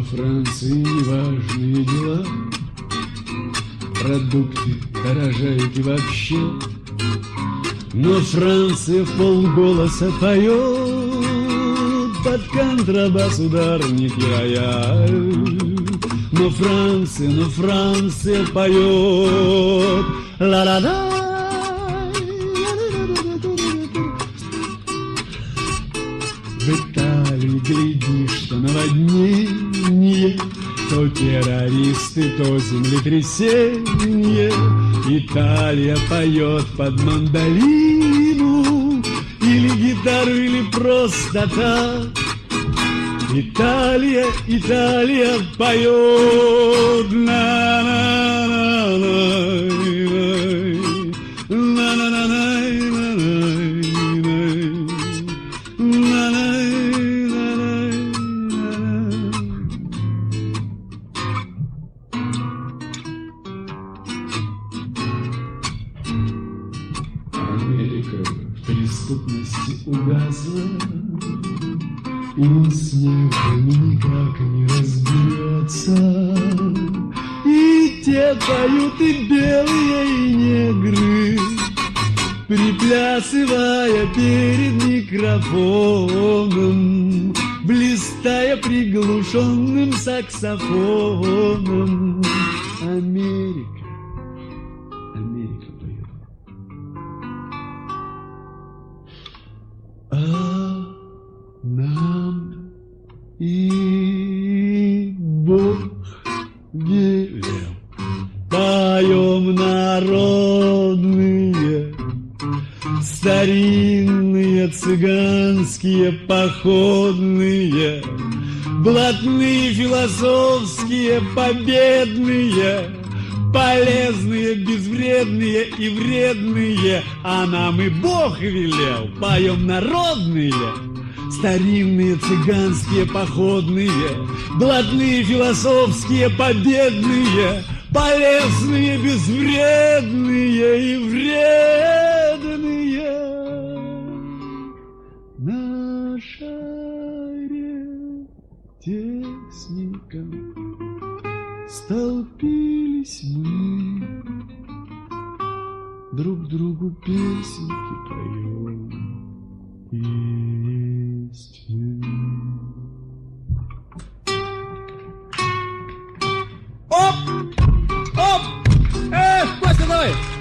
Франции неважные дела, продукты дорожают и вообще. Но Франция вполголоса поет под контрабас, ударник и рояль. Но Франция поет ла-ла-ла. В Италии глядишь, что наводнение, то террористы, то землетрясение. Италия поет под мандолину, или гитару, или просто так. Италия поет Америка в преступности угасла, и с неграми никак не разберется. И те поют, и белые, и негры, приплясывая перед микрофоном, блистая приглушенным саксофоном. Америка поет. А нам и Бог велел, поем народные, старинные цыганские походные, блатные философские победные, полезные, безвредные и вредные. А нам и Бог велел, поем народные, старинные цыганские походные, блатные философские победные, полезные, безвредные и вредные. На шаре тесником столпились мы, друг другу песенки поем. Есть мы. Оп! Оп! Костя, давай!